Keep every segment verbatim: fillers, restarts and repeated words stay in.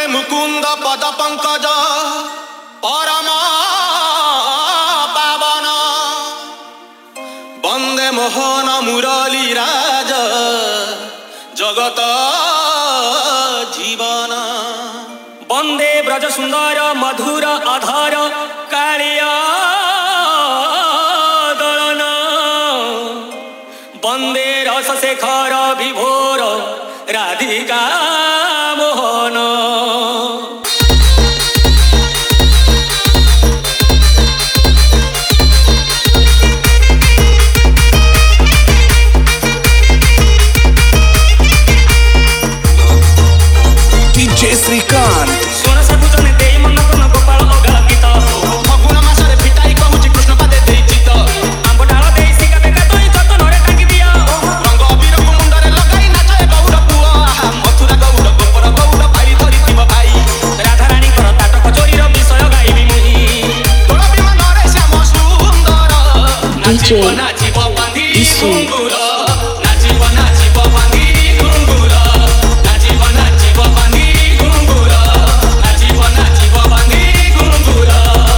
मुकुंद पद पंकज परम पावन वंदे मोहन मुरली राज जगत जीवन वंदे ब्रज सुंदर मधुर अधर कालिया दलन वंदे रस शेखर विभोर राधिका मोहन डीजे श्रीकांत सोन साधु जने देई मन कोन गोपाल अगा गीत फगुन मासरे फिटाई कहूची कृष्ण पादे देई चित आंब डाल देई सिका बेका तोई जतन रे टांगी दिया रंग अबीर को मुंडरे लगाई नाचे गौर पुआ मथुरा गौर गोपर गौर भाई धरी थिब भाई राधा रानी कर ताटक चोरी रो विषय गाइबी मुही तोड़ विमान रे श्याम सुंदर डीजे नाचिब बांधी इशू घुंगुर नाचिब नाचिब बांधी घुंगुर नाचिब नाचिब बांधी घुंगुर नाचिब नाचिब बांधी घुंगुर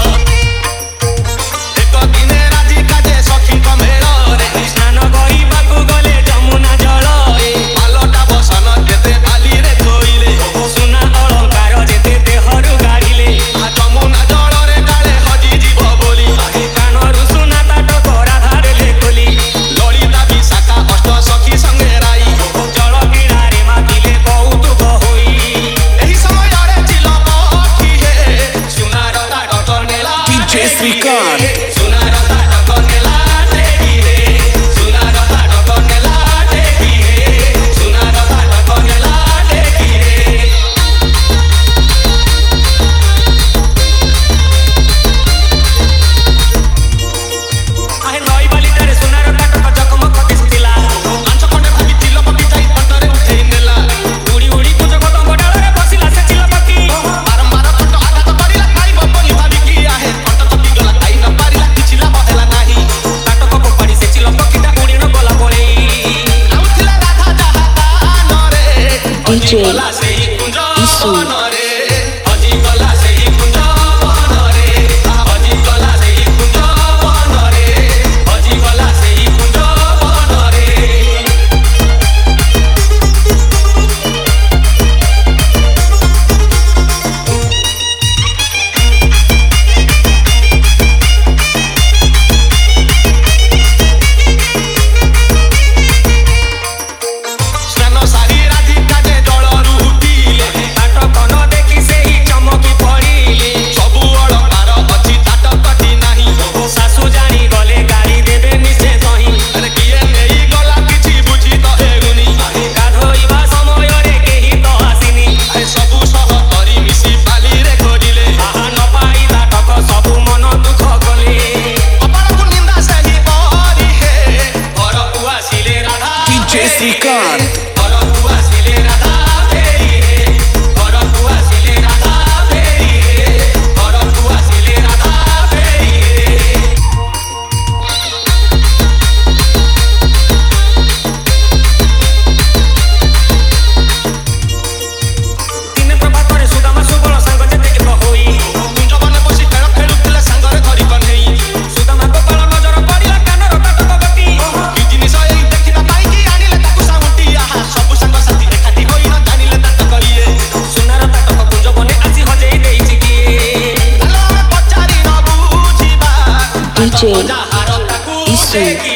एक दिने राधिका जे सखी कमेर रे स्नान करिबाकु गले जमुना जल पालटा बसन देते बाली रे थोइले सुना अलंकार जेते देहरु गाड़िले आ जमुना जल रे काले हजी जीव बोली कानरु सुना ताटक राधारे लेखोली ललिता विशाखा अष्ट सखी संगे राई जल किनारे मातिले कौतुक होई एही समय रे चिल पखी हे सुनार ताटक नेला डीजे श्रीकांत सुनार ताटक नेला टेकी रे सुनार ताटक नेला टेकी रे सुनार ताटक नेला टेकी रे आहे नई बालिटारे सुनार ताटक जकमक दिसतिला आंच खंडे भाबी चिल पखी जाई पटरे उठेई नेला उड़ी उड़ी कुछ कदम डालरे बसिला से चिल पकी बारंबार खंड आघात करिला खाई बबली भाबी की आहे खंड थकी गला खाई न पारिला किछि लाभ हेला नाही ताटक कोपाड़ी से चिल पकीटा उड़ी न गला पड़े आउथिला राधा जाहा कान रे डीजे गला से कुंज इशू वन रे अजी गला से कुंज वन रे अजी गला से कुंज वन रे अजी गला से कुंज वन रे स्नान सारी राधिका जे जल रुटिले ताटक न देखी से ही चमकी पड़िले सबु अलंकार अछि ताटकटी नाही सासू जानी गले गाड़ी देबे निश्चय तही अरे किए नेई गला किछि बुझी त हेगुनी गाधोइबा समय रे केही तो आसिनी ए सबु सह करी मिसी बाली रे खोजिले आहा न पाई ताटक सबु मन दुख कले अपन को निंदा सही परी हे घर पुआसिले राधा डीजे श्रीकांत घर पुआसिले राधा फेरी रे घर पुआसिले राधा फेरी रे घर पुआसिले राधा फेरी रे दिने प्रभातरे सुदामा सुबल सांग जेते एक होई कुंज बने बसी खेळ खेलुथिले संगरे धरि कन्हई सुदामा गोपाल नजर पड़िला कानर ताटक गति कि जिनिस एई देखिना पाई कि आनिले ताकु साउटी आहा सबु संग साथी एकाठी होई न जानिले ताक करिए सुनार ताटक कुंज बने आसी हजेई देइछि किए आलो पचारी न बुझिबा डीजे जाहार ताकू इशू देखी